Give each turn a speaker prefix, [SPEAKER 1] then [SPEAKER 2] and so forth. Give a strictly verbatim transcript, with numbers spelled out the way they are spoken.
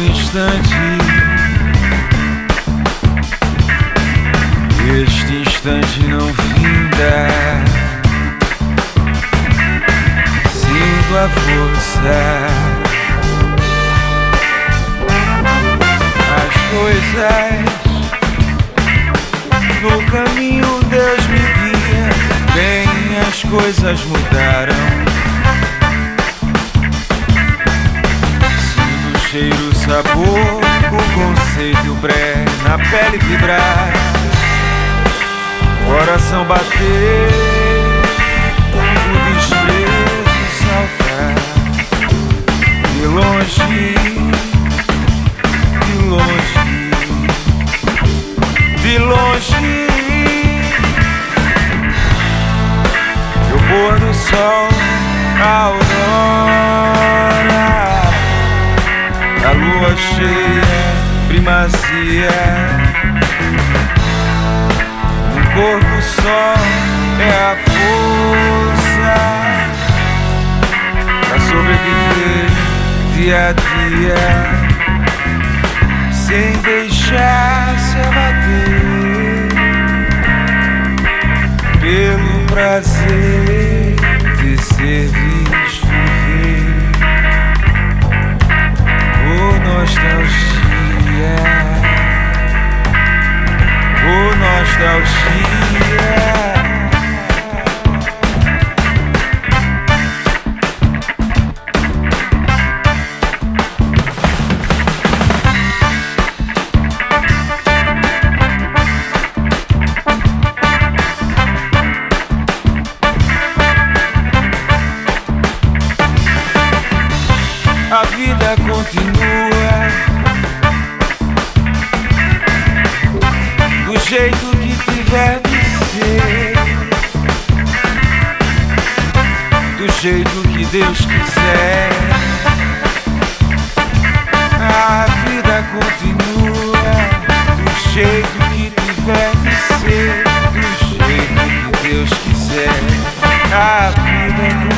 [SPEAKER 1] instante, este instante não finda. Sinto a força, as coisas no caminho Deus me guia. Bem, as coisas mudaram. Sinto o cheiro, o sabor, o conceito e o bré na pele vibrar, coração bater, o desprezo saltar. De longe, de longe, de longe, eu pôr do sol, a aurora, a lua cheia, primazia. O corpo só é a força pra sobreviver dia a dia, sem deixar se abater pelo prazer de ser visto e ver. Oh, nostalgia, oh, nostalgia. A vida continua do jeito que tiver de ser, do jeito que Deus quiser. A vida continua do jeito que tiver de ser, do jeito que Deus quiser. A vida continua.